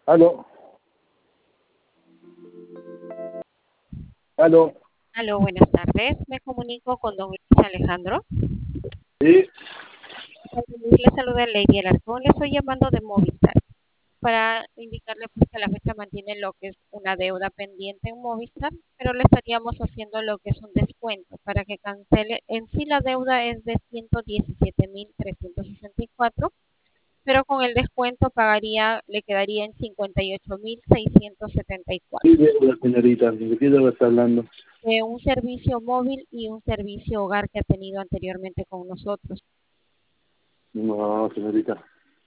Aló, aló, Aló, buenas tardes. Me comunico con don Luis Alejandro. sí, Don Luis, le saluda Lady Alarcón. Le estoy llamando de Movistar para indicarle pues, que a la fecha mantiene lo que es una deuda pendiente en Movistar, pero le estaríamos haciendo lo que es un descuento para que cancele. En sí la deuda es de 117.364, pero con el descuento le quedaría en 58.674. sí, deuda, señorita, ¿de qué deuda está hablando? Un servicio móvil y un servicio hogar que ha tenido anteriormente con nosotros. No, señorita.